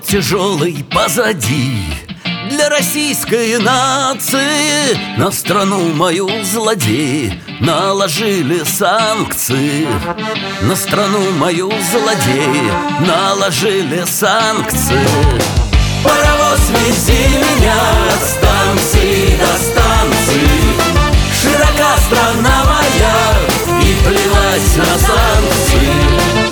тяжелый позади. Для российской нации на страну мою злодеи наложили санкции. На страну мою злодеи наложили санкции. Паровоз, вези меня от станции до станции. Широка страна моя, и плевать на санкции.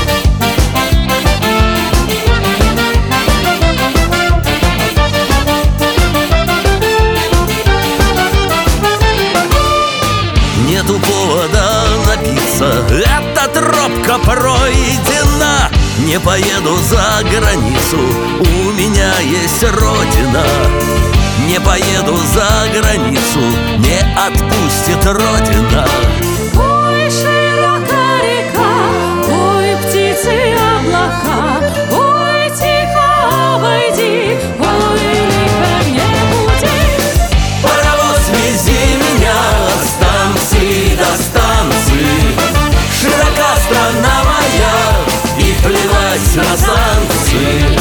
Нету повода напиться, эта тропка пройдена. Не поеду за границу, у меня есть родина. Не поеду за границу, не отпустит родина. Ой, широка река, ой, птицы облака, ой, тихо обойди, ой, лихо мне пути. Паровоз, вези меня от станции до станции. Широка страна моя, и плевать на санкции.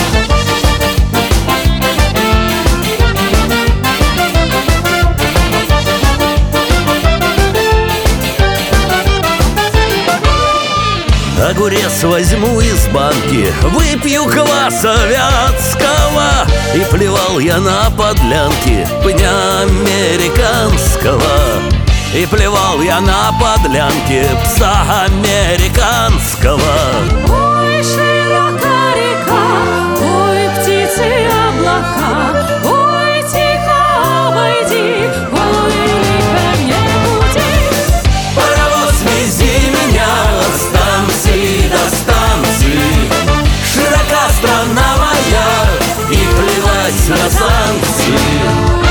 Огурец возьму из банки, выпью кваса вятского. И плевал я на подлянки пня американского. И плевал я на подлянки пса американского. Ой, широка река, ой, птицы облака, ой, тихо обойди, ой, лихо мне пути. Паровоз, вези меня от станции до станции. Широка страна моя, и плевать на санкции.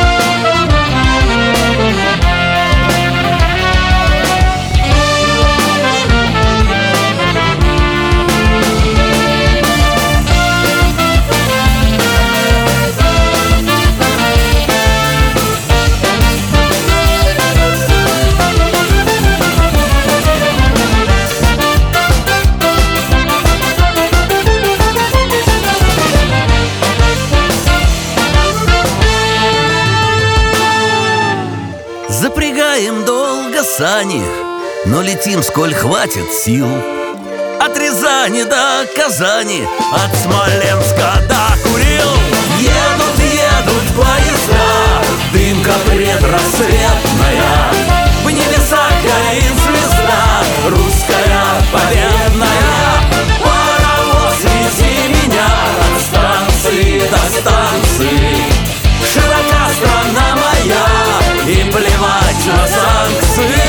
Запрягаем долго сани, но летим, сколь хватит сил. От Рязани до Казани, от Смоленска до Курил. Едут, едут поезда, дымка предрассветная. В небесах горит звезда, русская победная. Паровоз, вези меня от станции до станции. Широка страна моя, и плевать на санкции.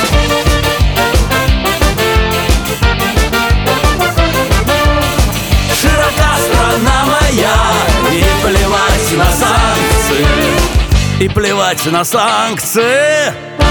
Широка страна моя, и плевать на санкции. И плевать на санкции.